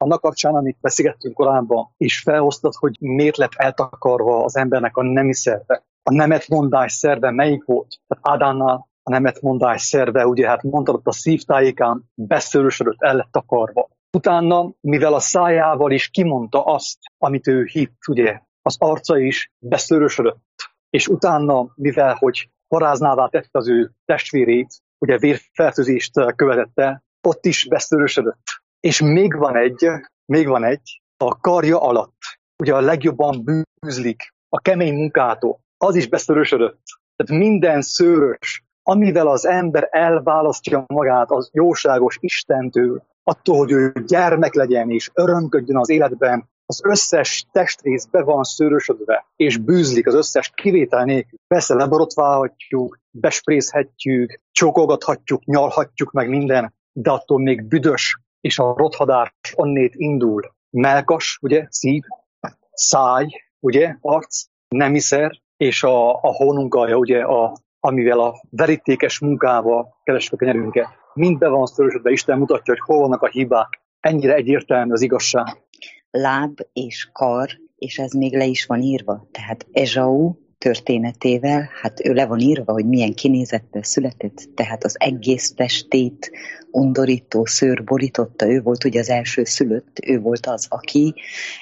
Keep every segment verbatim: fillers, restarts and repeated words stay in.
annak kapcsán, amit beszélgettünk korábban, és felhoztad, hogy miért lett eltakarva az embernek a nemi szerve. A nemetmondás szerve melyik volt? Tehát Ádánnál a nemetmondás szerve, ugye hát mondtad, a szívtájékán beszőrösödött, el lett takarva. Utána, mivel a szájával is kimondta azt, amit ő hitt, ugye, az arca is beszőrösödött. És utána, mivel hogy paráznává tette az ő testvérét, ugye vérfertőzést követette, ott is beszőrösödött. És még van egy, még van egy, a karja alatt, ugye a legjobban bűzlik a kemény munkától, az is beszőrösödött. Tehát minden szőrös, amivel az ember elválasztja magát az jóságos Istentől, attól, hogy ő gyermek legyen és örömködjön az életben, az összes testrész be van szőrösödve, és bűzlik az összes kivétel nélkül. Persze leborotválhatjuk, besprészhetjük, csókolgathatjuk, nyalhatjuk meg minden, de attól még büdös, és a rothadás onnét indul. Mellkas, ugye, szív, száj, ugye, arc, nemiszer, és a, a hónunkalja, ugye, a, amivel a verítékes munkával keressük a kenyerünket. Mind be van szörösödve, Isten mutatja, hogy hol vannak a hibák. Ennyire egyértelmű az igazság. Láb és kar, és ez még le is van írva. Tehát Ezsau történetével, hát ő le van írva, hogy milyen kinézettel született, tehát az egész testét undorító szőr borította, ő volt ugye az első szülött, ő volt az, aki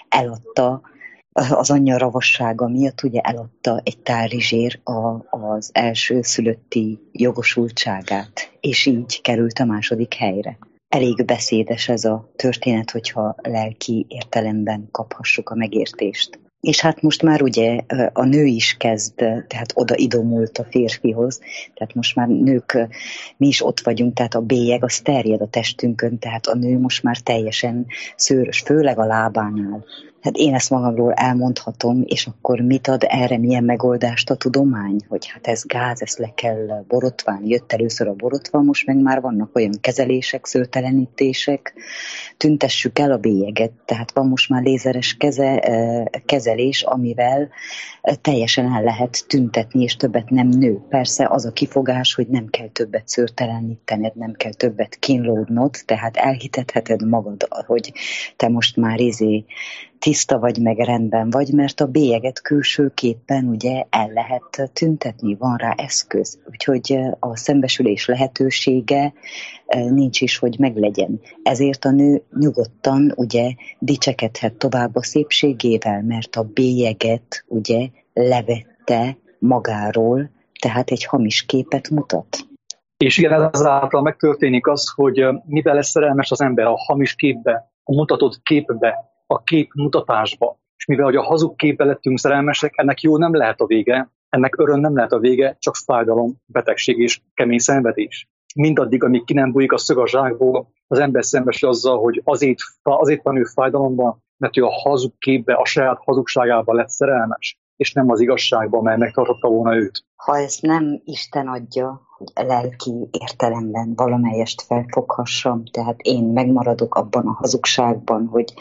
eladta az anyja ravassága miatt, ugye eladta egy tál rizsér a, az első szülötti jogosultságát, és így került a második helyre. Elég beszédes ez a történet, hogyha lelki értelemben kaphassuk a megértést. És hát most már ugye a nő is kezd, tehát oda idomult a férfihoz, tehát most már nők, mi is ott vagyunk, tehát a bélyeg az terjed a testünkön, tehát a nő most már teljesen szőrös, főleg a lábánál. Hát én ezt magamról elmondhatom, és akkor mit ad erre, milyen megoldást a tudomány? Hogy hát ez gáz, ezt le kell borotválni. Jött először a borotva, most meg már vannak olyan kezelések, szőrtelenítések. Tüntessük el a bélyeget, tehát van most már lézeres keze, kezelés, amivel teljesen el lehet tüntetni, és többet nem nő. Persze az a kifogás, hogy nem kell többet szőrtelenítened, nem kell többet kínlódnod, tehát elhitetheted magad, hogy te most már izé tiszta vagy, meg rendben vagy, mert a bélyeget külsőképpen ugye el lehet tüntetni, van rá eszköz. Úgyhogy a szembesülés lehetősége nincs is, hogy meglegyen. Ezért a nő nyugodtan ugye dicsekedhet tovább a szépségével, mert a bélyeget ugye levette magáról, tehát egy hamis képet mutat. És igen, ezáltal megtörténik az, hogy mivel lesz szerelmes az ember a hamis képbe, a mutatott képbe, a képmutatásba. És mivel hogy a hazug képbe lettünk szerelmesek, ennek jó nem lehet a vége, ennek öröm nem lehet a vége, csak fájdalom, betegség és kemény szenvedés. Mindaddig, amíg ki nem bújik a szög a zsákból, az ember szembesül azzal, hogy azért, azért van ő fájdalomban, mert ő a hazug képbe, a saját hazugságában lett szerelmes, és nem az igazságban, mely megtartotta volna őt. Ha ezt nem Isten adja, hogy lelki értelemben valamelyest felfoghassam, tehát én megmaradok abban a hazugságban, hogy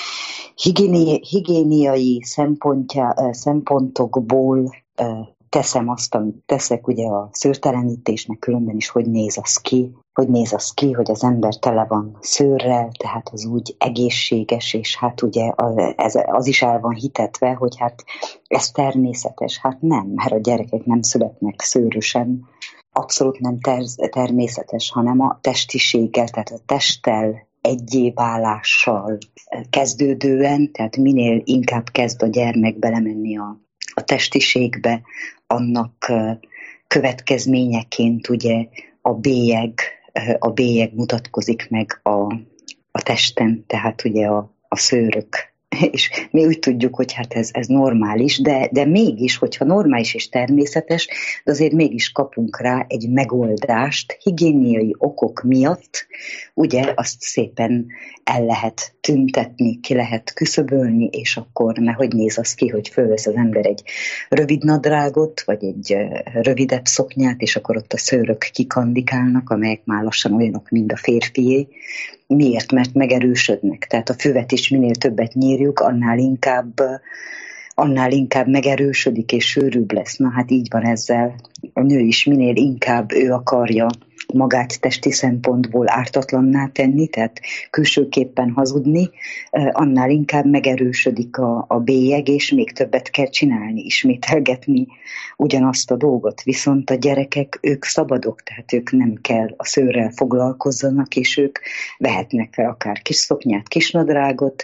higiéni, higiéniai szempontja, szempontokból teszem azt, amit teszek, ugye a szőrtelenítésnek különben is, hogy néz az ki, hogy néz az ki, hogy az ember tele van szőrrel, tehát az úgy egészséges, és hát ugye az, ez, az is el van hitetve, hogy hát ez természetes. Hát nem, mert a gyerekek nem születnek szőrösen, abszolút nem ter- természetes, hanem a testiséggel, tehát a testtel egyéválással kezdődően, tehát minél inkább kezd a gyermek belemenni a, a testiségbe, annak következményeként ugye a bélyeg, a bélyeg mutatkozik meg a, a testen, tehát ugye a, a szőrök. És mi úgy tudjuk, hogy hát ez, ez normális, de, de mégis, hogyha normális és természetes, de azért mégis kapunk rá egy megoldást higiéniai okok miatt, ugye azt szépen el lehet tüntetni, ki lehet küszöbölni, és akkor, mert hogy néz az ki, hogy fölvesz az ember egy rövid nadrágot, vagy egy rövidebb szoknyát, és akkor ott a szőrök kikandikálnak, amelyek már lassan olyanok, mint a férfié. Miért? Mert megerősödnek. Tehát a füvet is minél többet nyírjuk, annál inkább, annál inkább megerősödik és sűrűbb lesz. Na hát így van ezzel. A nő is minél inkább ő akarja magát testi szempontból ártatlanná tenni, tehát külsőképpen hazudni, annál inkább megerősödik a, a bélyeg, és még többet kell csinálni, ismételgetni ugyanazt a dolgot. Viszont a gyerekek, ők szabadok, tehát ők nem kell a szőrrel foglalkozzanak, és ők vehetnek fel akár kis szoknyát, kis nadrágot,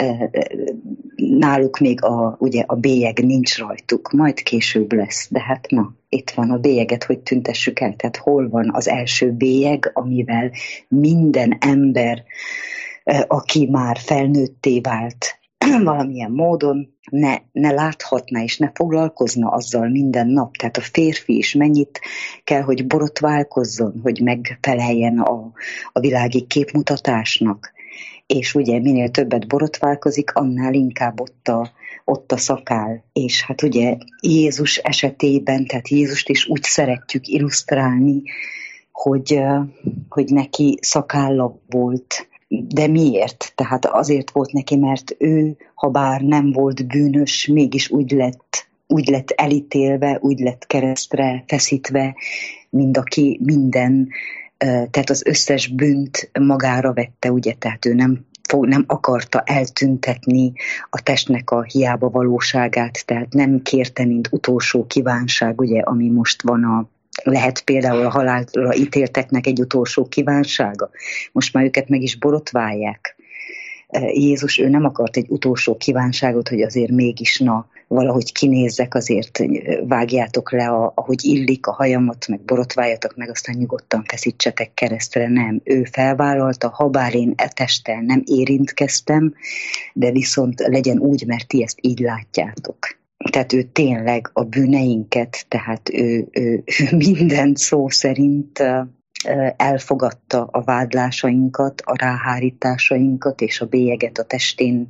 náluk még a, ugye a bélyeg nincs rajtuk, majd később lesz, de hát na, itt van a bélyeget, hogy tüntessük el. Tehát hol van az első bélyeg, amivel minden ember, aki már felnőtté vált valamilyen módon, ne, ne láthatna és ne foglalkozna azzal minden nap. Tehát a férfi is mennyit kell, hogy borotválkozzon, hogy megfeleljen a, a világi képmutatásnak. És ugye minél többet borotválkozik, annál inkább ott a, ott a szakál. És hát ugye Jézus esetében, tehát Jézust is úgy szeretjük illusztrálni, hogy, hogy neki szakálla volt. De miért? Tehát azért volt neki, mert ő, ha bár nem volt bűnös, mégis úgy lett, úgy lett elítélve, úgy lett keresztre feszítve, mind aki minden, tehát az összes bűnt magára vette, ugye, tehát ő nem, nem akarta eltüntetni a testnek a hiába valóságát, tehát nem kérte, mint utolsó kívánság, ugye, ami most van a lehet például a halálra ítélteknek egy utolsó kívánsága. Most már őket meg is borotválják. Jézus, ő nem akart egy utolsó kívánságot, hogy azért mégis na, valahogy kinézzek, azért vágjátok le, a, ahogy illik a hajamat, meg borotváljatok meg, aztán nyugodtan feszítsetek keresztre. Nem, ő felvállalta, habár én e testtel nem érintkeztem, de viszont legyen úgy, mert ti ezt így látjátok. Tehát ő tényleg a bűneinket, tehát ő, ő, ő minden szó szerint elfogadta a vádlásainkat, a ráhárításainkat, és a bélyeget a testén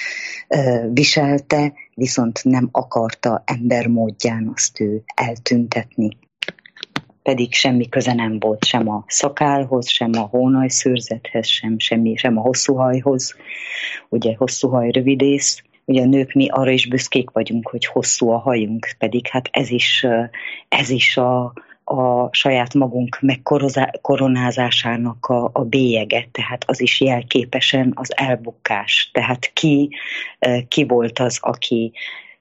viselte, viszont nem akarta embermódján azt ő eltüntetni. Pedig semmi köze nem volt sem a szakálhoz, sem a hónajszőrzethez, sem, semmi, sem a hosszú hajhoz. Ugye hosszú haj, rövidész. Ugye a nők, mi arra is büszkék vagyunk, hogy hosszú a hajunk, pedig hát ez is, ez is a, a saját magunk megkoronázásának a, a bélyege, tehát az is jelképesen az elbukás. Tehát ki, ki volt az, aki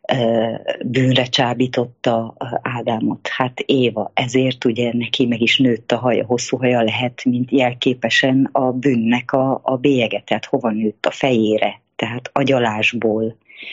bűnre csábította Ádámot? Hát Éva, ezért ugye neki meg is nőtt a haja, hosszú haja lehet, mint jelképesen a bűnnek a, a bélyege, tehát hova nőtt a fejére, tehát agyalásból,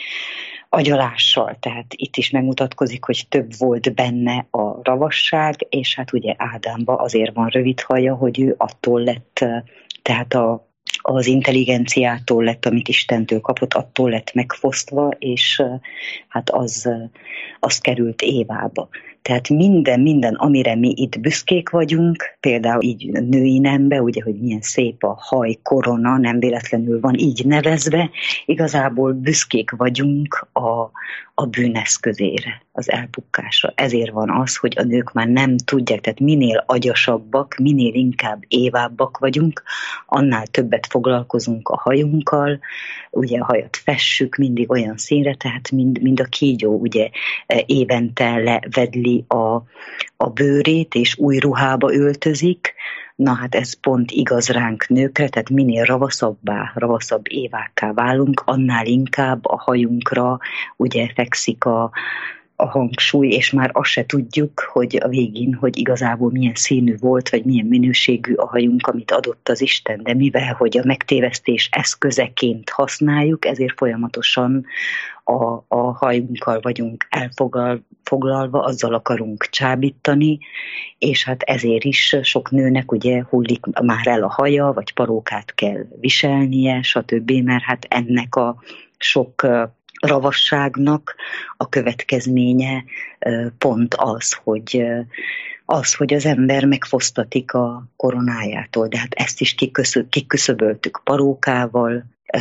agyalással, tehát itt is megmutatkozik, hogy több volt benne a ravasság, és hát ugye Ádámba azért van rövid haja, hogy ő attól lett, tehát a az intelligenciától lett, amit Istentől kapott, attól lett megfosztva, és hát az, az került Évába. Tehát minden, minden, amire mi itt büszkék vagyunk, például így női nembe, ugye, hogy milyen szép a haj, korona, nem véletlenül van így nevezve, igazából büszkék vagyunk a, a bűneszközére, az elbukkásra. Ezért van az, hogy a nők már nem tudják, tehát minél agyasabbak, minél inkább Évábbak vagyunk, annál többet foglalkozunk a hajunkkal, ugye a hajat fessük mindig olyan színre, tehát mind, mind a kígyó ugye évente levedli a, a bőrét, és új ruhába öltözik. Na hát ez pont igaz ránk nőkre, tehát minél ravaszabbá, ravaszabb Évákká válunk, annál inkább a hajunkra ugye fekszik a, a hangsúly, és már azt se tudjuk, hogy a végén, hogy igazából milyen színű volt, vagy milyen minőségű a hajunk, amit adott az Isten, de mivel, hogy a megtévesztés eszközeként használjuk, ezért folyamatosan a, a hajunkkal vagyunk elfoglalva, azzal akarunk csábítani, és hát ezért is sok nőnek ugye hullik már el a haja, vagy parókát kell viselnie, stb., mert hát ennek a sok ravasságnak a következménye pont az, hogy, az, hogy az ember megfosztatik a koronájától, de hát ezt is kiküszöböltük parókával,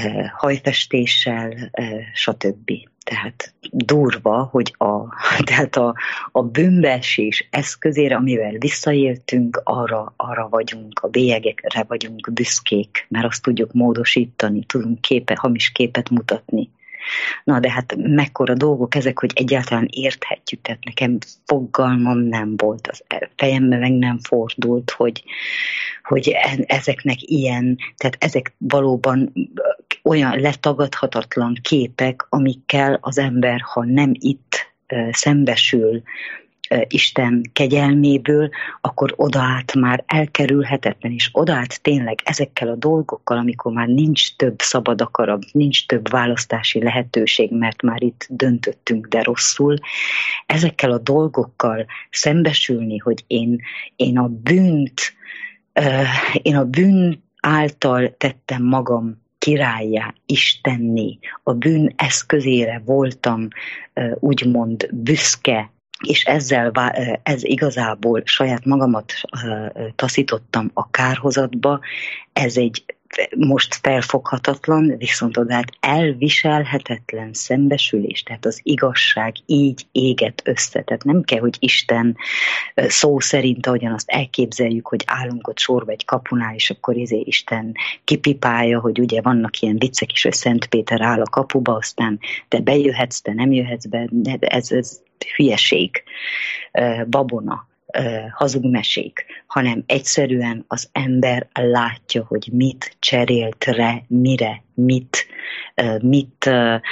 hajfestéssel, stb. Tehát durva, hogy a, tehát a, a bűnbeesés eszközére, amivel visszaéltünk, arra, arra vagyunk, a bélyegekre vagyunk büszkék, mert azt tudjuk módosítani, tudunk képe, hamis képet mutatni. Na, de hát mekkora dolgok ezek, hogy egyáltalán érthetjük, tehát nekem fogalmam nem volt, az fejembe meg nem fordult, hogy, hogy ezeknek ilyen, tehát ezek valóban olyan letagadhatatlan képek, amikkel az ember, ha nem itt szembesül Isten kegyelméből, akkor odaát már elkerülhetetlen, és odaát tényleg ezekkel a dolgokkal, amikor már nincs több szabad akarat, nincs több választási lehetőség, mert már itt döntöttünk, de rosszul, ezekkel a dolgokkal szembesülni, hogy én, én a bűnt, én a bűn által tettem magam királlyá, istenné, a bűn eszközére voltam úgymond büszke, és ezzel ez igazából saját magamat taszítottam a kárhozatba, ez egy most felfoghatatlan, viszont odát elviselhetetlen szembesülés, tehát az igazság így éget össze. Tehát nem kell, hogy Isten szó szerint, ahogyan azt elképzeljük, hogy állunk ott sorba egy kapunál, és akkor izé Isten kipipálja, hogy ugye vannak ilyen viccek is, hogy Szent Péter áll a kapuba, aztán te bejöhetsz, te nem jöhetsz be, de ez, ez hülyeség, babona, hazugmesék, hanem egyszerűen az ember látja, hogy mit cserélt re, mire, mit, mit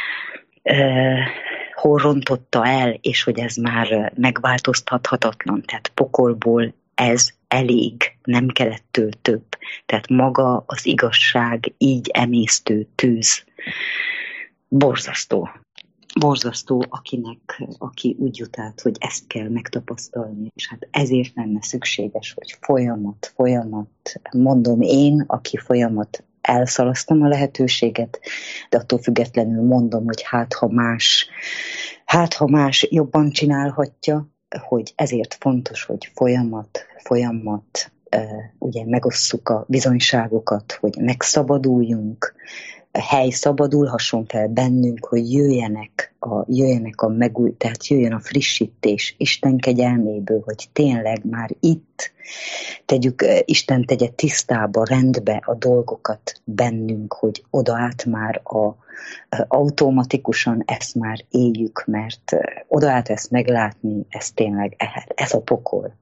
hol rontotta el, és hogy ez már megváltoztathatatlan. Tehát pokolból ez elég, nem kellettől több. Tehát maga az igazság így emésztő tűz. Borzasztó. Borzasztó, akinek, aki úgy jut át, hogy ezt kell megtapasztalni, és hát ezért lenne szükséges, hogy folyamat, folyamat, mondom én, aki folyamat elszalasztom a lehetőséget, de attól függetlenül mondom, hogy hát ha más, hát ha más jobban csinálhatja, hogy ezért fontos, hogy folyamat, folyamat, ugye megosszuk a bizonyságokat, hogy megszabaduljunk, a hely szabadulhasson fel bennünk, hogy jöjjenek a, jöjjenek a megúj, tehát jöjjön a frissítés Isten kegyelméből, hogy tényleg már itt tegyük, Isten tegye tisztába, rendbe a dolgokat bennünk, hogy oda át már a, a, automatikusan ezt már éljük, mert oda át ezt meglátni, ez tényleg ez a pokol.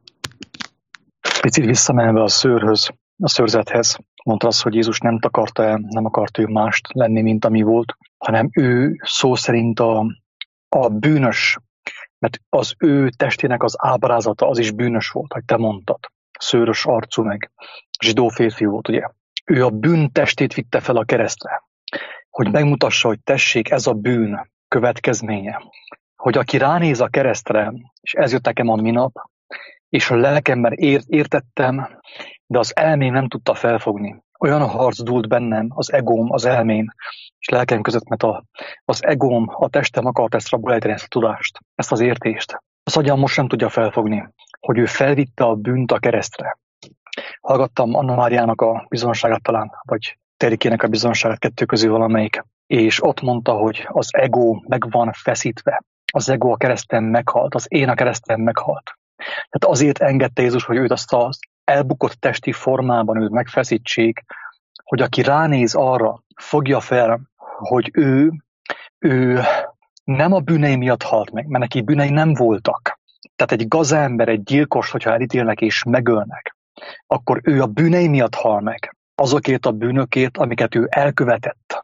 Picit visszamenve a szőrhöz, a szőrzethez, mondta azt, hogy Jézus nem takarta el, nem akart ő mást lenni, mint ami volt, hanem ő szó szerint a, a bűnös, mert az ő testének az ábrázata az is bűnös volt, hogy te mondtad. Szőrös arcú meg zsidó férfi volt, ugye. Ő a bűn testét vitte fel a keresztre, hogy megmutassa, hogy tessék, ez a bűn következménye. Hogy aki ránéz a keresztre, és ez jött nekem a minap, és a lelkemben ért, értettem, de az elmém nem tudta felfogni. Olyan harc dúlt bennem, az egóm, az elmém, és lelkem között, mert a, az egóm, a testem akart ezt rabolejteni, ezt a tudást, ezt az értést. Az agyam most nem tudja felfogni, hogy ő felvitte a bűnt a keresztre. Hallgattam Anna Máriának a bizonságát talán, vagy Terikének a bizonságát, kettő közül valamelyik, és ott mondta, hogy az ego meg van feszítve. Az ego a kereszten meghalt, az én a kereszten meghalt. Tehát azért engedte Jézus, hogy őt azt az elbukott testi formában őt megfeszítsék, hogy aki ránéz arra, fogja fel, hogy ő, ő nem a bűnei miatt halt meg, mert neki bűnei nem voltak. Tehát egy gazember, egy gyilkos, hogyha elítélnek és megölnek, akkor ő a bűnei miatt hal meg. Azokért a bűnökért, amiket ő elkövetett.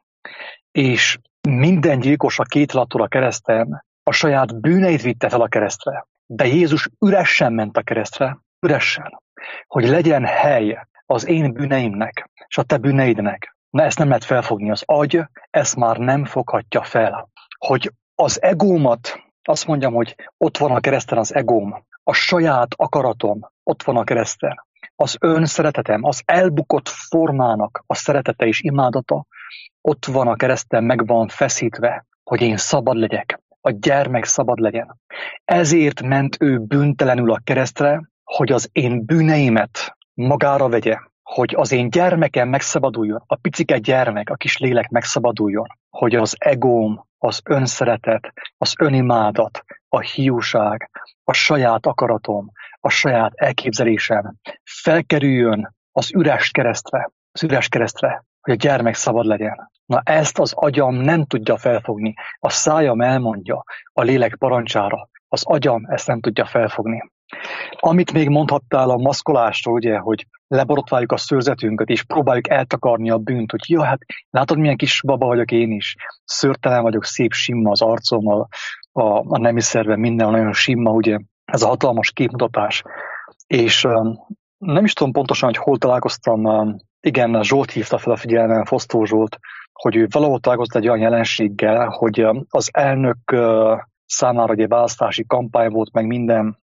És minden gyilkos a két lattól a kereszten a saját bűneit vitte fel a keresztre. De Jézus üresen ment a keresztre, üresen, hogy legyen hely az én bűneimnek, és a te bűneidnek. Na ezt nem lehet felfogni, az agy ezt már nem foghatja fel. Hogy az egómat, azt mondjam, hogy ott van a kereszten az egóm, a saját akaratom ott van a kereszten, az önszeretetem, az elbukott formának a szeretete és imádata ott van a kereszten, meg van feszítve, hogy én szabad legyek, a gyermek szabad legyen. Ezért ment ő bűntelenül a keresztre, hogy az én bűneimet magára vegye, hogy az én gyermekem megszabaduljon, a picike gyermek, a kis lélek megszabaduljon, hogy az egóm, az önszeretet, az önimádat, a hiúság, a saját akaratom, a saját elképzelésem felkerüljön az üres keresztre, az üres keresztre, hogy a gyermek szabad legyen. Na ezt az agyam nem tudja felfogni. A szájam elmondja a lélek parancsára. Az agyam ezt nem tudja felfogni. Amit még mondhattál a maszkolásról, ugye, hogy leborotváljuk a szőrzetünket, és próbáljuk eltakarni a bűnt, hogy ja, hát látod, milyen kis baba vagyok én is. Szőrtelen vagyok, szép simma az arcom, a, a, a nemi szervem, minden nagyon simma, ugye. Ez a hatalmas képmutatás. És um, nem is tudom pontosan, hogy hol találkoztam. Um, igen, Zsolt hívta fel a figyelmem, Fosztó Zsolt, hogy ő valahol találkozott egy olyan jelenséggel, hogy um, az elnök uh, számára egy választási kampány volt, meg minden,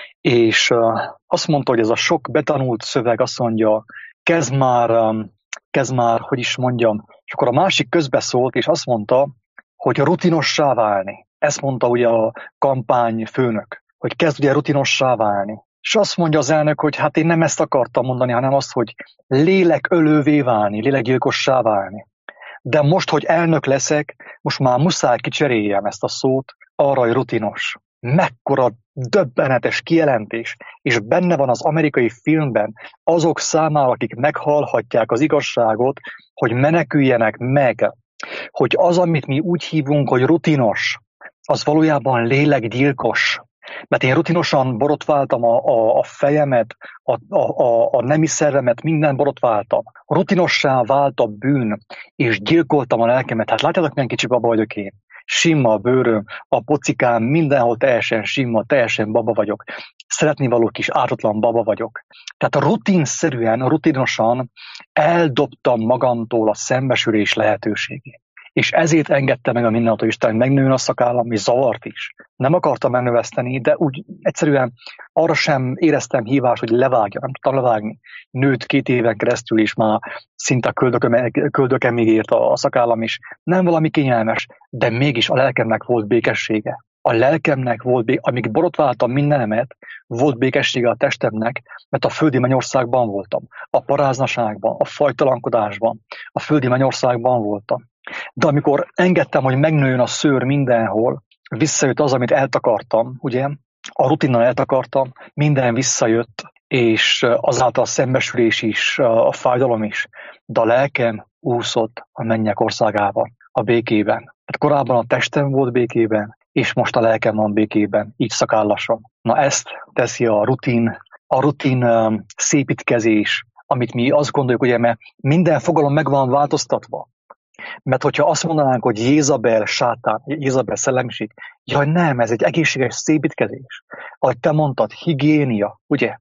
és uh, azt mondta, hogy ez a sok betanult szöveg azt mondja, kezd már, um, kezd már, hogy is mondjam, és akkor a másik közbeszólt, és azt mondta, hogy rutinossá válni. Ezt mondta ugye a kampány főnök, hogy kezd ugye rutinossá válni. És azt mondja az elnök, hogy hát én nem ezt akartam mondani, hanem azt, hogy lélekölővé válni, lélekgyilkossá válni. De most, hogy elnök leszek, most már muszáj kicseréljem ezt a szót arra, hogy rutinos. Mekkora döbbenetes kijelentés, és benne van az amerikai filmben azok számára, akik meghallhatják az igazságot, hogy meneküljenek meg, hogy az, amit mi úgy hívunk, hogy rutinos, az valójában lélekgyilkos. Mert én rutinosan borotváltam a, a, a fejemet, a, a, a nemi szervemet, minden borotváltam. Rutinossá vált a bűn, és gyilkoltam a lelkemet. Hát látjátok, milyen kicsi baba vagyok én. Simma a bőröm, a pocikám, mindenhol teljesen simma, teljesen baba vagyok. Szeretnivaló kis ártatlan baba vagyok. Tehát rutinszerűen, rutinosan eldobtam magamtól a szembesülés lehetőségét. És ezért engedte meg a mindenható Isten, hogy megnőjön a szakállam, és zavart is. Nem akartam elnöveszteni, de úgy egyszerűen arra sem éreztem hívást, hogy levágja, nem tudtam levágni. Nőtt két éven keresztül is már szinte a köldökemig ért a szakállam is. Nem valami kényelmes, de mégis a lelkemnek volt békessége. A lelkemnek volt, bé- amíg borotváltam mindenemet, volt békessége a testemnek, mert a földi mennyországban voltam. A paráznaságban, a fajtalankodásban, a földi mennyországban voltam. De amikor engedtem, hogy megnőjön a szőr mindenhol, visszajött az, amit eltakartam, ugye? A rutinnal eltakartam, minden visszajött, és azáltal a szembesülés is, a fájdalom is. De a lelkem úszott a mennyek országában, a békében. Hát korábban a testem volt békében, és most a lelkem van békében, így szakállasan. Na ezt teszi a rutin, a rutin um, szépítkezés, amit mi azt gondoljuk, ugye, mert minden fogalom meg van változtatva. Mert hogyha azt mondanánk, hogy Jézabel sátán, Jézabel szellemiség, jaj nem, ez egy egészséges szépítkezés. Ahogy te mondtad, higiénia, ugye?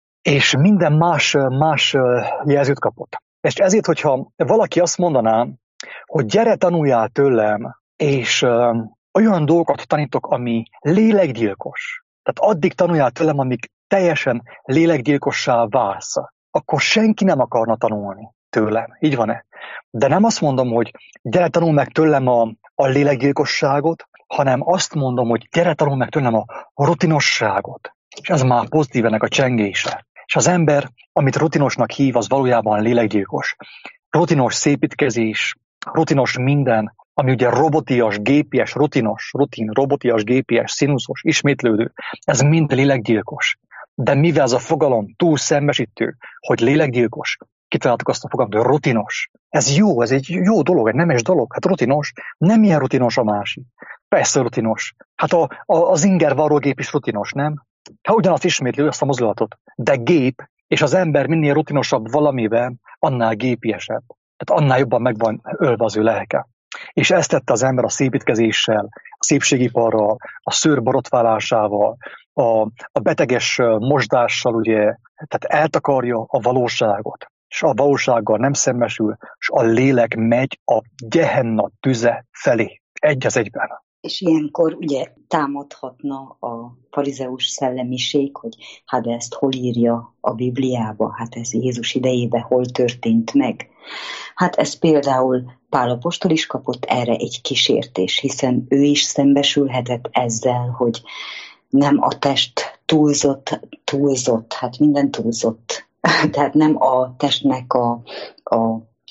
És minden más, más jelzőt kapott. És ezért, hogyha valaki azt mondaná, hogy gyere tanuljál tőlem, és ö, olyan dolgokat tanítok, ami lélekgyilkos. Tehát addig tanuljál tőlem, amíg teljesen lélekgyilkossá válsz. Akkor senki nem akarna tanulni tőlem. Így van-e? De nem azt mondom, hogy gyere tanulj meg tőlem a, a lélekgyilkosságot, hanem azt mondom, hogy gyere tanulj meg tőlem a rutinosságot. És ez már pozitív ennek a csengése. És az ember, amit rutinosnak hív, az valójában lélekgyilkos. Rutinos szépítkezés, rutinos minden, ami ugye robotias, gépies, rutinos, rutin, robotias, gépies, színuszos, ismétlődő, ez mind lélekgyilkos. De mivel ez a fogalom túl szembesítő, hogy lélekgyilkos, kitaláltuk azt a fogalmat, hogy rutinos. Ez jó, ez egy jó dolog, egy nemes dolog. Hát rutinos, nem ilyen rutinos a másik. Persze rutinos. Hát a, a, az inger varrógép is rutinos, nem? Hát ugyanazt ismétlő azt a mozdulatot. De gép, és az ember minél rutinosabb valamiben, annál gépiesebb. Tehát annál jobban meg van ölve az ő lelke. És ezt tette az ember a szépítkezéssel, a szépségiparral, a szőr borotválásával, a, a beteges mosdással, ugye, tehát eltakarja a valóságot. És a valósággal nem szembesül, és a lélek megy a Gehenna tüze felé. Egy az egyben. És ilyenkor ugye támadhatna a farizeus szellemiség, hogy hát ezt hol írja a Bibliába, hát ez Jézus idejében hol történt meg. Hát ez például Pál apostol is kapott erre egy kísértés, hiszen ő is szembesülhetett ezzel, hogy nem a test túlzott, túlzott, hát minden túlzott. Tehát nem a testnek a, a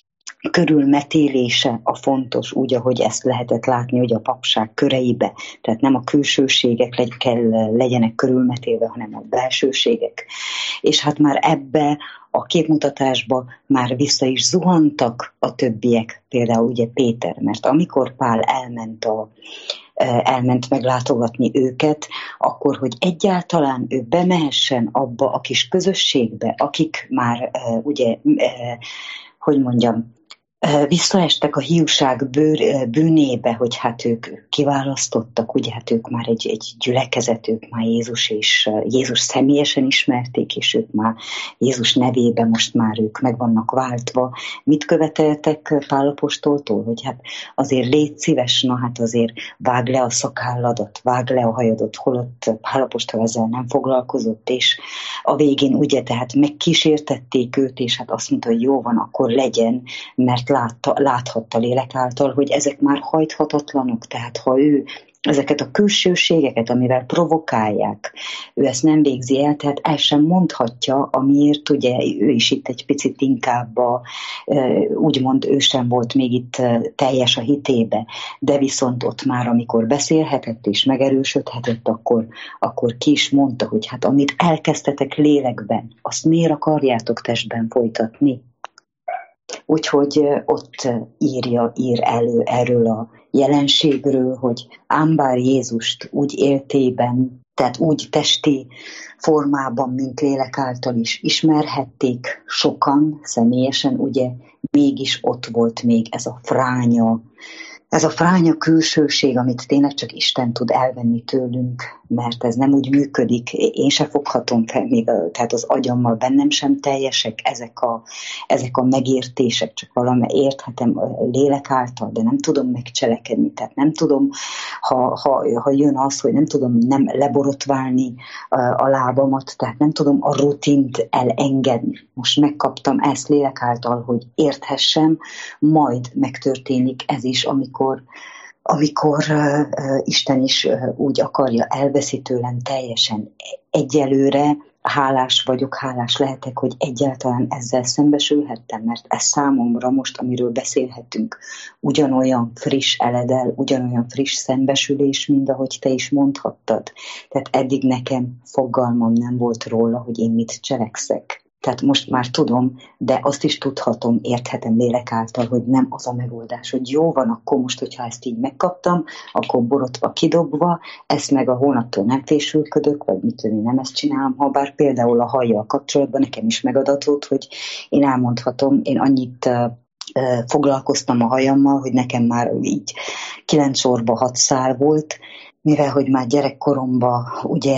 körülmetélése a fontos, úgy, ahogy ezt lehetett látni, hogy a papság köreibe, tehát nem a külsőségek legy, kell legyenek körülmetélve, hanem a belsőségek. És hát már ebbe a képmutatásba már vissza is zuhantak a többiek, például ugye Péter, mert amikor Pál elment a elment meglátogatni őket, akkor, hogy egyáltalán ő bemehessen abba a kis közösségbe, akik már ugye, hogy mondjam, visszaestek a hiúság bőr, bűnébe, hogy hát ők kiválasztottak, ugye hát ők már egy, egy gyülekezet, ők már Jézus és Jézus személyesen ismerték, és ők már Jézus nevében most már ők meg vannak váltva. Mit követeltek Pál apostoltól? Hogy hát azért légy szíves, na hát azért vágd le a szakálladat, vágd le a hajadat, holott Pál apostol ezzel nem foglalkozott, és a végén ugye tehát megkísértették őt, és hát azt mondta, hogy jó van, akkor legyen, mert Látta, láthatta lélek által, hogy ezek már hajthatatlanok, tehát ha ő ezeket a külsőségeket, amivel provokálják, ő ezt nem végzi el, tehát el sem mondhatja, amiért ugye ő is itt egy picit inkább a, úgymond ő sem volt még itt teljes a hitébe, de viszont ott már, amikor beszélhetett és megerősödhetett, akkor, akkor ki is mondta, hogy hát amit elkezdtetek lélekben, azt miért akarjátok testben folytatni? Úgyhogy ott írja, ír elő erről a jelenségről, hogy ám bár Jézust úgy éltében, tehát úgy testi formában, mint lélek által is ismerhették sokan személyesen, ugye mégis ott volt még ez a fránya, ez a fránya külsőség, amit tényleg csak Isten tud elvenni tőlünk, mert ez nem úgy működik, én se foghatom fel, még a, tehát az agyammal bennem sem teljesek ezek a, ezek a megértések, csak valami érthetem lélek által, de nem tudom megcselekedni, tehát nem tudom, ha, ha, ha jön az, hogy nem tudom nem leborotválni a, a lábamat, tehát nem tudom a rutint elengedni. Most megkaptam ezt lélek által, hogy érthessem, majd megtörténik ez is, amikor amikor uh, uh, Isten is uh, úgy akarja, elveszi tőlem teljesen. Egyelőre hálás vagyok, hálás lehetek, hogy egyáltalán ezzel szembesülhettem, mert ez számomra most, amiről beszélhetünk, ugyanolyan friss eledel, ugyanolyan friss szembesülés, mint ahogy te is mondhattad. Tehát eddig nekem fogalmam nem volt róla, hogy én mit cselekszek. Tehát most már tudom, de azt is tudhatom, érthetem lélek által, hogy nem az a megoldás, hogy jó van, akkor most, hogyha ezt így megkaptam, akkor borotva kidobva, ezt meg a hónaptól nem fésülködök, vagy mit tudom, én nem ezt csinálom, ha bár például a hajjal kapcsolatban nekem is megadatott, hogy én elmondhatom, én annyit uh, uh, foglalkoztam a hajammal, hogy nekem már így kilenc sorba hat szál volt, mivel, hogy már gyerekkoromban ugye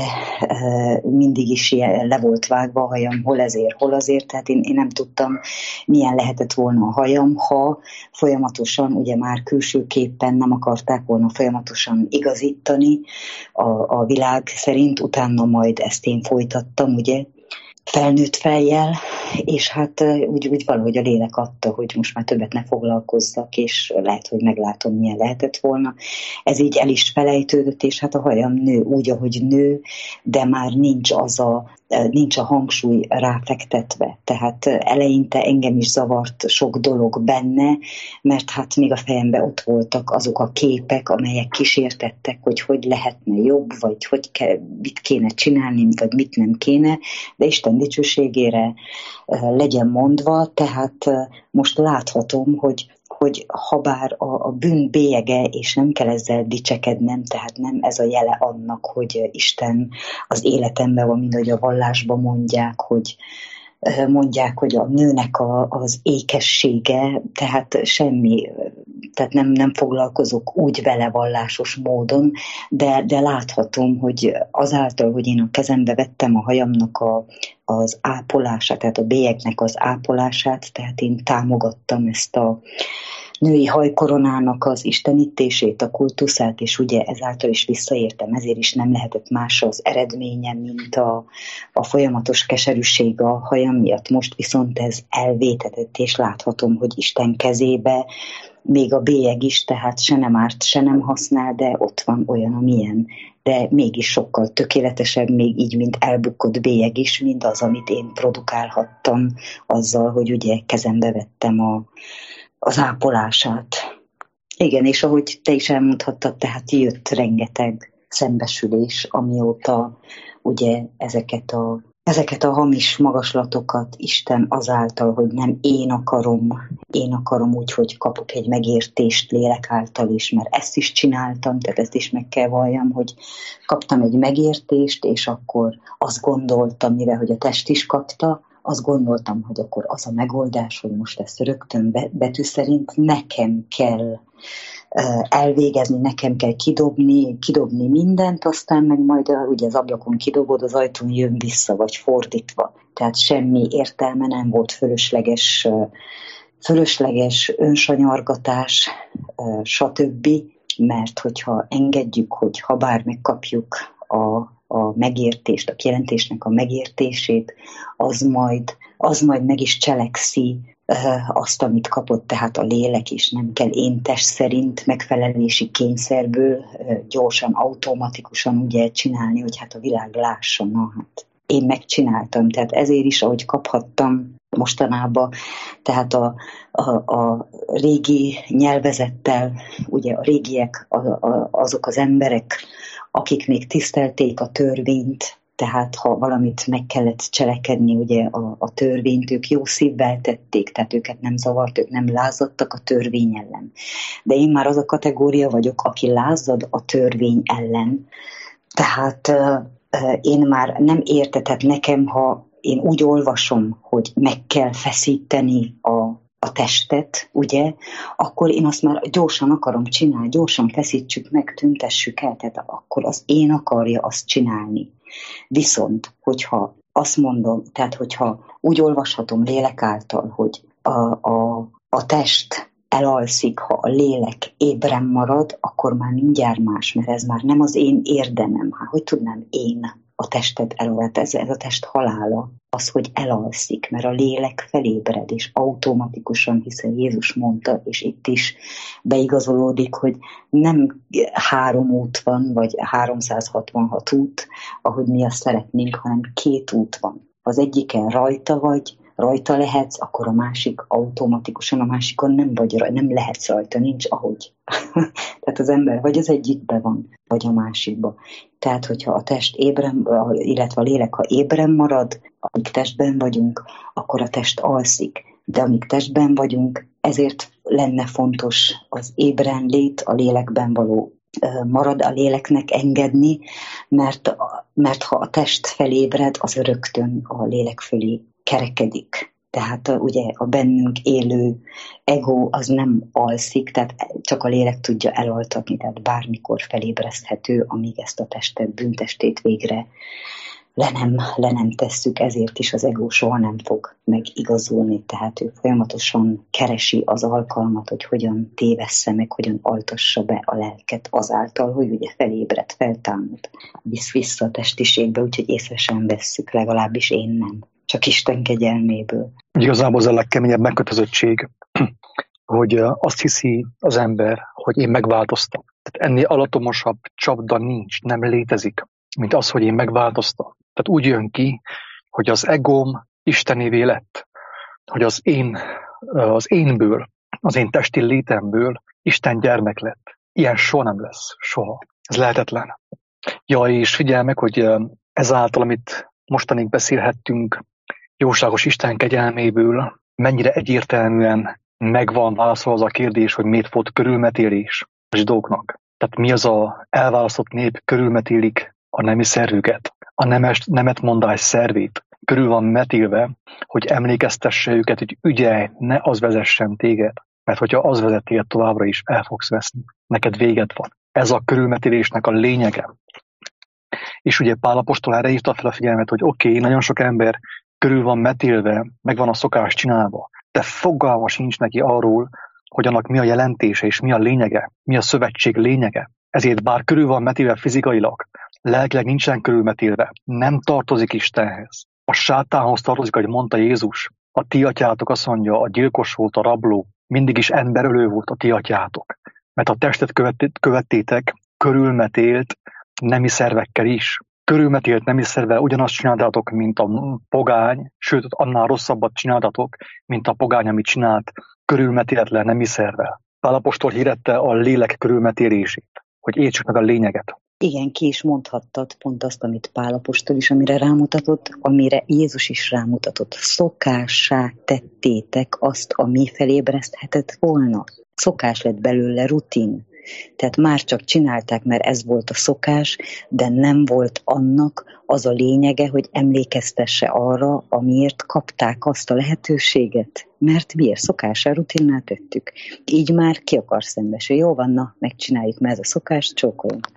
mindig is ilyen le volt vágva a hajam, hol ezért, hol azért, tehát én, én nem tudtam, milyen lehetett volna a hajam, ha folyamatosan, ugye már külsőképpen nem akarták volna folyamatosan igazítani a, a világ szerint, utána majd ezt én folytattam, ugye, felnőtt fejjel, és hát úgy, úgy valahogy a lélek adta, hogy most már többet ne foglalkozzak, és lehet, hogy meglátom, milyen lehetett volna. Ez így el is felejtődött, és hát a hajam nő úgy, ahogy nő, de már nincs az a, nincs a hangsúly ráfektetve. Tehát eleinte engem is zavart sok dolog benne, mert hát még a fejemben ott voltak azok a képek, amelyek kísértettek, hogy hogy lehetne jobb, vagy hogy ke, mit kéne csinálni, vagy mit nem kéne, de Isten dicsőségére legyen mondva, tehát most láthatom, hogy, hogy habár a, a bűn bélyege, és nem kell ezzel dicsekednem, tehát nem ez a jele annak, hogy Isten az életemben van, mint ahogy a vallásban mondják, hogy mondják, hogy a nőnek a, az ékessége, tehát semmi, tehát nem, nem foglalkozok úgy vele vallásos módon, de, de láthatom, hogy azáltal, hogy én a kezembe vettem a hajamnak a, az ápolását, tehát a bélyegnek az ápolását, tehát én támogattam ezt a női hajkoronának az istenítését, a kultuszát, és ugye ezáltal is visszaértem, ezért is nem lehetett más az eredménye, mint a, a folyamatos keserűség a hajam miatt. Most viszont ez elvétetett, és láthatom, hogy Isten kezébe még a bélyeg is, tehát se nem árt, se nem használ, de ott van olyan, amilyen. De mégis sokkal tökéletesebb, még így, mint elbukott bélyeg is, mint az, amit én produkálhattam azzal, hogy ugye kezembe vettem a az ápolását. Igen, és ahogy te is elmondhattad, tehát jött rengeteg szembesülés, amióta ugye ezeket a, ezeket a hamis magaslatokat Isten azáltal, hogy nem én akarom, én akarom úgy, hogy kapok egy megértést lélek által is, mert ezt is csináltam, tehát ezt is meg kell valljam, hogy kaptam egy megértést, és akkor azt gondoltam, mivel hogy a test is kapta, azt gondoltam, hogy akkor az a megoldás, hogy most ezt rögtön betű szerint nekem kell elvégezni, nekem kell kidobni, kidobni mindent, aztán meg majd ugye az ablakon kidobod, az ajtón jön vissza, vagy fordítva. Tehát semmi értelme nem volt, fölösleges, fölösleges önsanyargatás, stb. Mert hogyha engedjük, hogy ha bár megkapjuk a, a megértést, a kijelentésnek a megértését, az majd, az majd meg is cselekszi azt, amit kapott, tehát a lélek is. Nem kell én test szerint megfelelési kényszerből gyorsan, automatikusan ugye csinálni, hogy hát a világ lássa, na hát én megcsináltam. Tehát ezért is, ahogy kaphattam mostanában, tehát a, a, a régi nyelvezettel, ugye a régiek, a, a, azok az emberek, akik még tisztelték a törvényt, tehát ha valamit meg kellett cselekedni, ugye a, a törvényt ők jó szívvel tették, tehát őket nem zavart, ők nem lázadtak a törvény ellen. De én már az a kategória vagyok, aki lázad a törvény ellen. Tehát uh, én már nem értetett nekem, ha én úgy olvasom, hogy meg kell feszíteni a, a testet, ugye, akkor én azt már gyorsan akarom csinálni, gyorsan feszítsük meg, tüntessük el, tehát akkor az én akarja azt csinálni. Viszont, hogyha azt mondom, tehát hogyha úgy olvashatom lélek által, hogy a, a, a test elalszik, ha a lélek ébren marad, akkor már mindjárt más, mert ez már nem az én érdemem. Hát hogy tudnám én a testet elalszik? Ez, ez a test halála, az, hogy elalszik, mert a lélek felébred, és automatikusan, hiszen Jézus mondta, és itt is beigazolódik, hogy nem három út van, vagy háromszázhatvanhat út, ahogy mi azt szeretnénk, hanem két út van. Az egyiken rajta vagy, rajta lehetsz, akkor a másik automatikusan, a másikon nem vagy rajta, nem lehetsz rajta, nincs ahogy. Tehát az ember vagy az egyikben van, vagy a másikban. Tehát, hogyha a test ébren, illetve a lélek, ha ébren marad, amíg testben vagyunk, akkor a test alszik. De amíg testben vagyunk, ezért lenne fontos az ébren lét, a lélekben való marad a léleknek engedni, mert, mert ha a test felébred, az rögtön a lélek fölé kerekedik. Tehát ugye a bennünk élő ego az nem alszik, tehát csak a lélek tudja elaltatni, tehát bármikor felébreszthető, amíg ezt a testet, bűntestét végre le nem, le nem tesszük, ezért is az ego soha nem fog megigazulni, tehát ő folyamatosan keresi az alkalmat, hogy hogyan tévessze meg, hogyan altassa be a lelket azáltal, hogy ugye felébred, feltámad, visz vissza a testiségbe, úgyhogy észre sem vesszük, legalábbis én nem. Csak Isten kegyelméből. Igazából az a legkeményebb megkötözöttség, hogy azt hiszi az ember, hogy én megváltoztam. Tehát ennél alatomosabb csapda nincs, nem létezik, mint az, hogy én megváltoztam. Tehát úgy jön ki, hogy az egóm Istenévé lett, hogy az én, az énből, az én testi létemből Isten gyermek lett. Ilyen soha nem lesz, soha. Ez lehetetlen. Ja, és figyelj meg, hogy ezáltal, amit mostanig beszélhettünk, jóságos Isten kegyelméből, mennyire egyértelműen megvan válaszolva az a kérdés, hogy miért volt körülmetélés a zsidóknak. Tehát mi az a elválasztott nép körülmetélik a nemi szervüket, a nemes, nemetmondás szervét. Körül van metélve, hogy emlékeztesse őket, hogy ügyelj, ne az vezessen téged. Mert hogyha az vezet téged, továbbra is el fogsz veszni. Neked véged van. Ez a körülmetélésnek a lényege. És ugye Pál apostol erre hívta fel a figyelmet, hogy oké, okay, nagyon sok ember körül van metélve, meg van a szokás csinálva, de fogalma sincs neki arról, hogy annak mi a jelentése és mi a lényege, mi a szövetség lényege. Ezért bár körül van metélve fizikailag, lelkileg nincsen körülmetélve, nem tartozik Istenhez. A sátánhoz tartozik, ahogy mondta Jézus. A ti atyátok azt mondja, a gyilkos volt, a rabló, mindig is emberölő volt a ti atyátok. Mert a testet követtétek körülmetélt nemi szervekkel is. Körülmetélt nemi szervvel ugyanazt csináltatok, mint a pogány, sőt, annál rosszabbat csináltatok, mint a pogány, amit csinált körülmetéletlen nemi szervvel. Pál apostol hirdette a lélek körülmetélését, hogy értsük meg a lényeget. Igen, ki is mondhattad pont azt, amit Pál apostol is, amire rámutatott, amire Jézus is rámutatott. Szokássá tettétek azt, ami felébreszthetett volna. Szokás lett belőle, rutin. Tehát már csak csinálták, mert ez volt a szokás, de nem volt annak az a lényege, hogy emlékeztesse arra, amiért kapták azt a lehetőséget. Mert miért? Szokássá, rutinnál tettük. Így már ki akar szembesülni. Jó van, na, megcsináljuk, mert ez a szokás, csókolunk.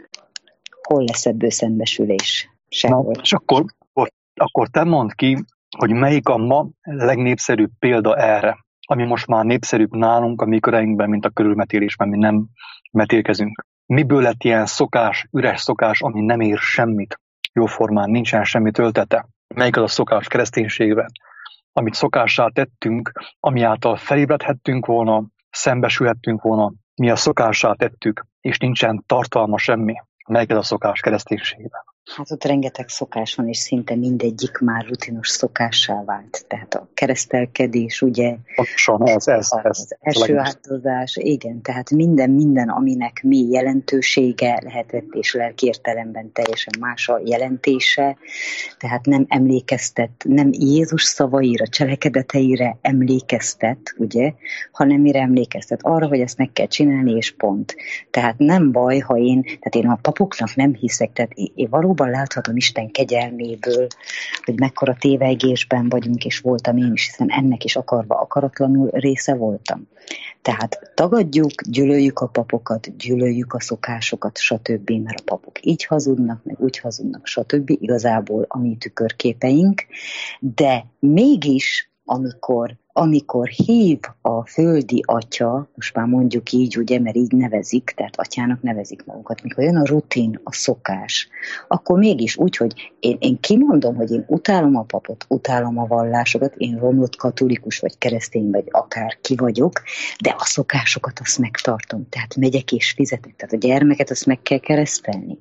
Hol lesz ebből szembesülés? Sehol. Na, és akkor, akkor, akkor te mondd ki, hogy melyik a ma legnépszerűbb példa erre, ami most már népszerűbb nálunk a mi köreinkben, mint a körülmetélésben, mi nem metélkezünk. Miből lett ilyen szokás, üres szokás, ami nem ér semmit? Jóformán nincsen semmi töltete. Melyik az a szokás kereszténységben, amit szokássá tettünk, ami által felébredhettünk volna, szembesülhettünk volna, mi a szokássá tettük, és nincsen tartalma semmi. Melyik ez a szokás kereszténységben? Hát ott rengeteg szokás van, és szinte mindegyik már rutinos szokássá vált. Tehát a keresztelkedés, ugye, Pontosan, ez, ez, ez, az első áldozás, igen, tehát minden, minden, aminek mi jelentősége lehetett, és lelki értelemben teljesen más a jelentése, tehát nem emlékeztet, nem Jézus szavaira, cselekedeteire emlékeztet, ugye, hanem mire emlékeztet? Arra, hogy ezt meg kell csinálni, és pont. Tehát nem baj, ha én, tehát én a papoknak nem hiszek, tehát én valóban láthatom Isten kegyelméből, hogy mekkora tévegésben vagyunk, és voltam én is, hiszen ennek is akarva akaratlanul része voltam. Tehát tagadjuk, gyűlöljük a papokat, gyűlöljük a szokásokat, stb., mert a papok így hazudnak, meg úgy hazudnak, stb. Igazából a mi tükörképeink, de mégis amikor, amikor hív a földi atya, most már mondjuk így, ugye, mert így nevezik, tehát atyának nevezik magukat, mikor jön a rutin, a szokás, akkor mégis úgy, hogy én, én kimondom, hogy én utálom a papot, utálom a vallásokat, én romlott katolikus, vagy keresztény, vagy akár ki vagyok, de a szokásokat azt megtartom, tehát megyek és fizetek, tehát a gyermeket azt meg kell keresztelni.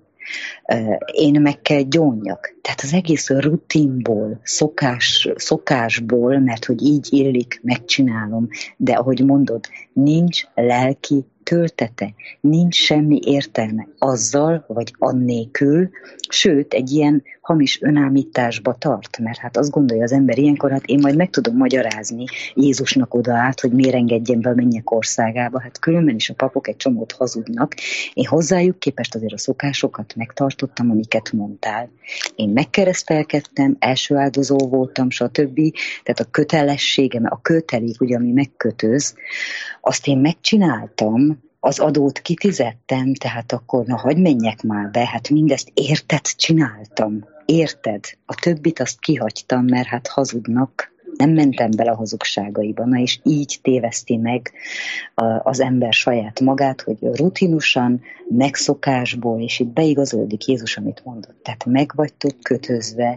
Én meg kell gyónjak. Tehát az egész rutinból, szokás, szokásból, mert hogy így illik, megcsinálom, de ahogy mondod, nincs lelki töltete, nincs semmi értelme azzal, vagy annélkül, sőt, egy ilyen hamis önállításba tart, mert hát azt gondolja az ember ilyenkor, hát én majd meg tudom magyarázni Jézusnak oda át, hogy miért engedjen be a mennyek országába, hát különben is a papok egy csomót hazudnak. Én hozzájuk képest azért a szokásokat megtartottam, amiket mondtál. Én megkeresztelkedtem, első áldozó voltam, stb. Tehát a kötelességem, a kötelék, ugye, ami megkötöz, azt én megcsináltam, az adót kifizettem, tehát akkor na, hadd menjek már be, hát mindezt érted csináltam, érted? A többit azt kihagytam, mert hát hazudnak, nem mentem bele a hazugságaiba, na és így téveszti meg az ember saját magát, hogy rutinusan, megszokásból, és itt beigazolódik Jézus, amit mondott, tehát meg vagytok kötözve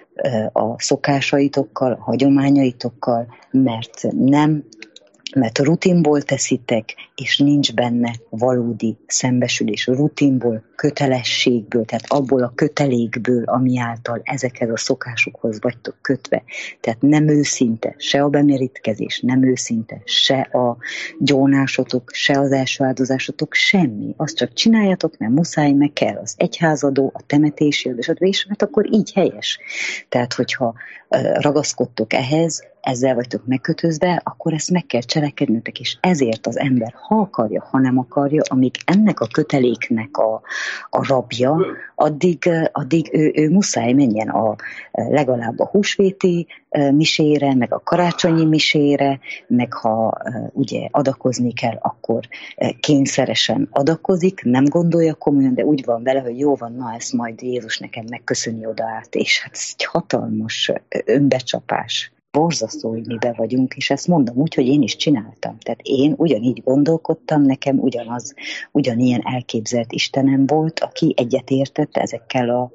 a szokásaitokkal, a hagyományaitokkal, mert nem mert rutinból teszitek, és nincs benne valódi szembesülés. Rutinból, kötelességből, tehát abból a kötelékből, ami által ezekhez a szokásokhoz vagytok kötve. Tehát nem őszinte, se a bemerítkezés, nem őszinte, se a gyónásotok, se az első áldozásotok, semmi. Azt csak csináljatok, mert muszáj, meg kell az egyházadó, a temetési, és hát akkor így helyes. Tehát, hogyha ragaszkodtok ehhez, ezzel vagytok megkötözve, akkor ezt meg kell cselekednötek, és ezért az ember, ha akarja, ha nem akarja, amíg ennek a köteléknek a, a rabja, addig, addig ő, ő muszáj menjen a, legalább a húsvéti misére, meg a karácsonyi misére, meg ha ugye adakozni kell, akkor kényszeresen adakozik, nem gondolja komolyan, de úgy van vele, hogy jó van, na ezt majd Jézus nekem megköszöni oda át, és hát ez egy hatalmas önbecsapás. Borzasztó, hogy mibe vagyunk, és ezt mondom úgy, hogy én is csináltam. Tehát én ugyanígy gondolkodtam, nekem ugyanaz, ugyanilyen elképzelt Istenem volt, aki egyetértett ezekkel a,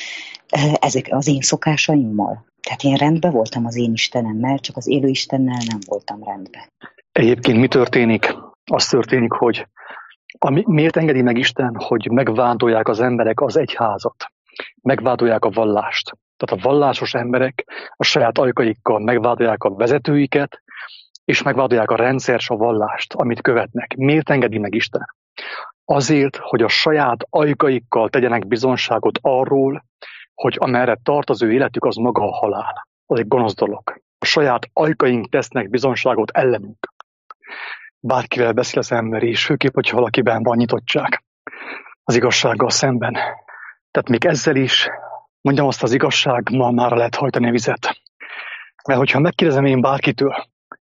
ezek az én szokásaimmal. Tehát én rendben voltam az én Istenemmel, csak az élő Istennel nem voltam rendben. Egyébként mi történik? Az történik, hogy ami, miért engedi meg Isten, hogy megvádolják az emberek az egyházat? Megvádolják a vallást. Tehát a vallásos emberek a saját ajkaikkal megvádolják a vezetőiket, és megvádolják a rendszer és a vallást, amit követnek. Miért engedi meg Isten? Azért, hogy a saját ajkaikkal tegyenek bizonságot arról, hogy amerre tart az ő életük, az maga a halál. Az egy gonosz dolog. A saját ajkaink tesznek bizonságot ellenünk. Bárkivel beszél az ember is, főképp, hogyha valakiben van nyitottság az igazsággal szemben. Tehát még ezzel is, mondjam azt, az igazságmal már lehet hajtani a vizet. Mert hogyha megkérdezem én bárkitől,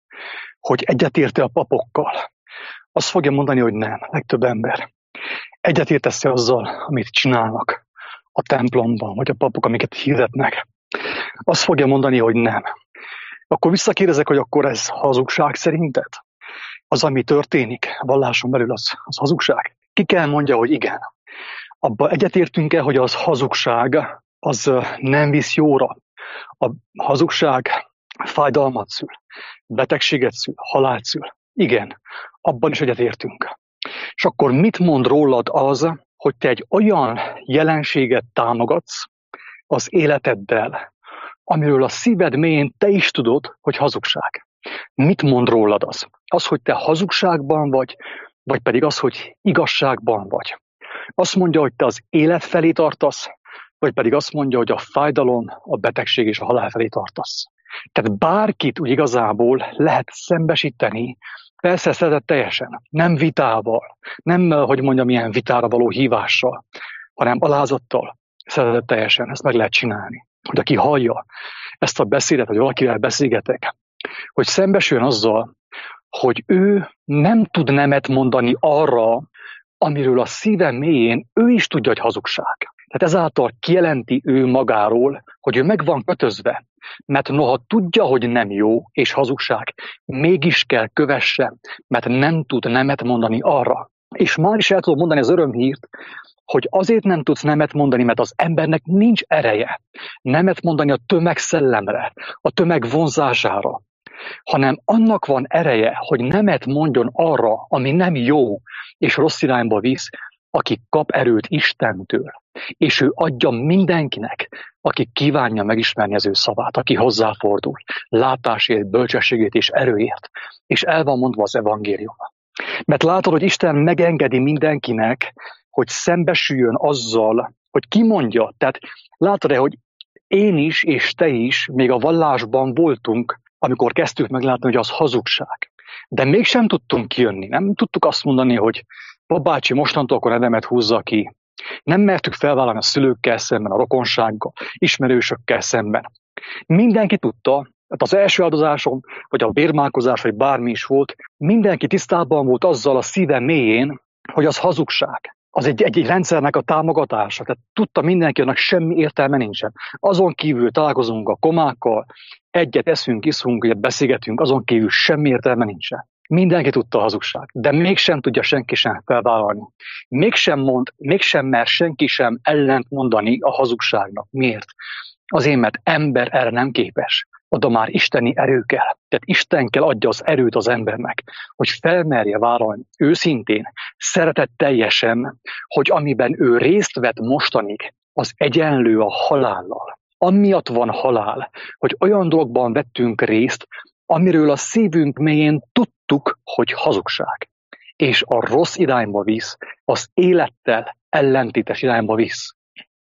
hogy egyetérte a papokkal, azt fogja mondani, hogy nem, legtöbb ember. Egyetértesz-e azzal, amit csinálnak a templomban, vagy a papok, amiket hirdetnek? Azt fogja mondani, hogy nem. Akkor visszakérdezek, hogy akkor ez hazugság szerinted? Az, ami történik valláson belül, az, az hazugság? Ki kell mondja, hogy igen. Abba egyetértünk-e, hogy az hazugság, az nem visz jóra? A hazugság fájdalmat szül, betegséget szül, halált szül. Igen, abban is egyetértünk. És akkor mit mond rólad az, hogy te egy olyan jelenséget támogatsz az életeddel, amiről a szíved mélyén te is tudod, hogy hazugság? Mit mond rólad az? Az, hogy te hazugságban vagy, vagy pedig az, hogy igazságban vagy? Azt mondja, hogy te az élet felé tartasz, vagy pedig azt mondja, hogy a fájdalom, a betegség és a halál felé tartasz. Tehát bárkit úgy igazából lehet szembesíteni, persze szeretetteljesen, nem vitával, nem, hogy mondjam, ilyen vitára való hívással, hanem alázattal, szeretetteljesen, ezt meg lehet csinálni. Hogy aki hallja ezt a beszédet, vagy valakivel beszélgetek, hogy szembesüljön azzal, hogy ő nem tud nemet mondani arra, amiről a szíve mélyén ő is tudja, hogy hazugság. Tehát ezáltal kijelenti ő magáról, hogy ő meg van kötözve, mert noha tudja, hogy nem jó és hazugság, mégis kell kövesse, mert nem tud nemet mondani arra. És már is el tudom mondani az örömhírt, hogy azért nem tudsz nemet mondani, mert az embernek nincs ereje nemet mondani a tömegszellemre, a tömeg vonzására, hanem annak van ereje, hogy nemet mondjon arra, ami nem jó és rossz irányba visz, aki kap erőt Istentől. És ő adja mindenkinek, aki kívánja megismerni az ő szavát, aki hozzáfordul, látásért, bölcsességét és erőért. És el van mondva az evangélium. Mert látod, hogy Isten megengedi mindenkinek, hogy szembesüljön azzal, hogy kimondja. Tehát látod-e, hogy én is és te is még a vallásban voltunk, amikor kezdtük meglátni, hogy az hazugság. De mégsem tudtunk kijönni. Nem tudtuk azt mondani, hogy babácsi, mostantól akkor nevemet húzza ki. Nem mertük felvállalni a szülőkkel szemben, a rokonsággal, ismerősökkel szemben. Mindenki tudta, hát az első áldozásom, vagy a bérmálkozás, vagy bármi is volt, mindenki tisztában volt azzal a szíve mélyén, hogy az hazugság. Az egy, egy, egy rendszernek a támogatása. Tehát tudta mindenki, annak semmi értelme nincsen. Azon kívül találkozunk a komákkal, egyet eszünk, iszunk, egyet beszélgetünk, azon kívül semmi értelme nincsen. Mindenki tudta a hazugság, de mégsem tudja senki sem felvállalni. Mégsem mond, mégsem mer senki sem ellent mondani a hazugságnak. Miért? Azért, mert ember erre nem képes. Oda már isteni erő kell. Tehát Isten kell adja az erőt az embernek, hogy felmerje vállalni őszintén, szeretetteljesen, hogy amiben ő részt vett mostanig, az egyenlő a halállal. Amiatt van halál, hogy olyan dologban vettünk részt, amiről a szívünk mélyén tudtuk, hogy hazugság. És a rossz irányba visz, az élettel ellentétes irányba visz.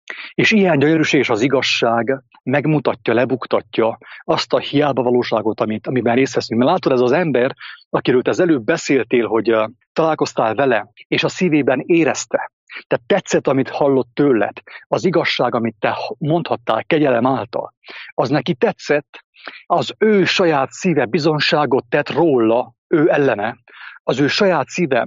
És ilyen gyönyörűség és az igazság megmutatja, lebuktatja azt a hiába valóságot, amit, amiben részt veszünk. Mert látod, ez az ember, akiről te az előbb beszéltél, hogy uh, találkoztál vele, és a szívében érezte. Tehát tetszett, amit hallott tőled, az igazság, amit te mondhattál kegyelem által, az neki tetszett, az ő saját szíve bizonságot tett róla, ő ellene, az ő saját szíve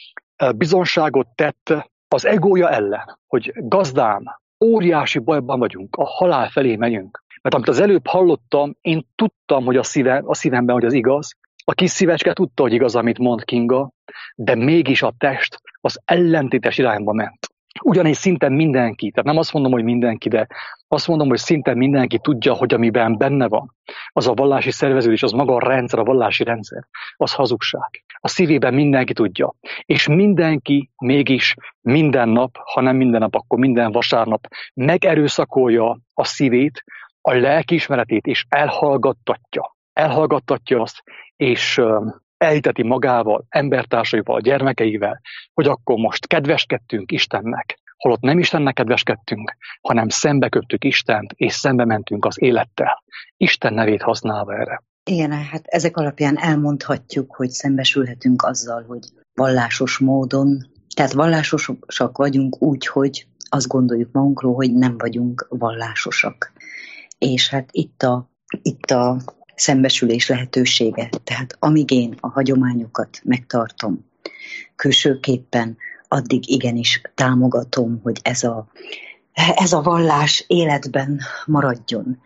bizonságot tett az egója ellen, hogy gazdám, óriási bajban vagyunk, a halál felé megyünk. Mert amit az előbb hallottam, én tudtam, hogy a, szíve, a szívemben, hogy az igaz, a kis szívecske tudta, hogy igaz, amit mond Kinga, de mégis a test az ellentétes irányba ment. Ugyanígy szinte mindenki, tehát nem azt mondom, hogy mindenki, de azt mondom, hogy szinte mindenki tudja, hogy amiben benne van, az a vallási szerveződés, az maga a rendszer, a vallási rendszer, az hazugság. A szívében mindenki tudja. És mindenki mégis minden nap, ha nem minden nap, akkor minden vasárnap megerőszakolja a szívét, a lelkiismeretét és elhallgattatja elhallgattatja azt, és elhiteti magával, embertársaival, gyermekeivel, hogy akkor most kedveskedtünk Istennek, holott nem Istennek kedveskedtünk, hanem szembe köptük Istent, és szembe mentünk az élettel. Isten nevét használva erre. Igen, hát ezek alapján elmondhatjuk, hogy szembesülhetünk azzal, hogy vallásos módon, tehát vallásosak vagyunk úgy, hogy azt gondoljuk magunkról, hogy nem vagyunk vallásosak. És hát itt a, itt a szembesülés lehetősége. Tehát amíg én a hagyományokat megtartom külsőképpen, addig igenis támogatom, hogy ez a, ez a vallás életben maradjon.